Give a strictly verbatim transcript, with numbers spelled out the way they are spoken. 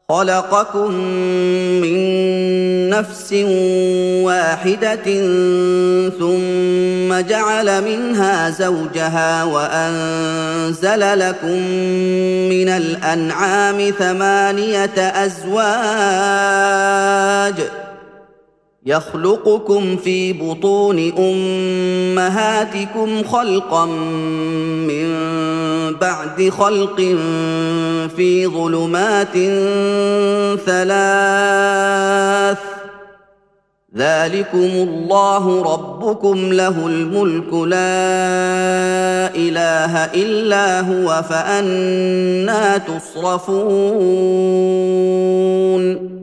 خَلَقَكُم مِّن نَّفْسٍ وَاحِدَةٍ ثُمَّ جَعَلَ مِنْهَا زَوْجَهَا وَأَنزَلَ لَكُم مِّنَ الْأَنْعَامِ ثَمَانِيَةَ أَزْوَاجٍ ۚ يَخْلُقُكُمْ فِي بُطُونِ أُمَّهَاتِكُمْ خَلْقًا مِّن بَعْدِ خَلْقٍ فِي ظُلُمَاتٍ ثَلَاثٍ ۚ ذَٰلِكُمُ اللَّهُ رَبُّكُمْ لَهُ الْمُلْكُ لَا إِلَٰهَ إِلَّا هُوَ ۖ فَأَنَّىٰ تُصْرَفُونَ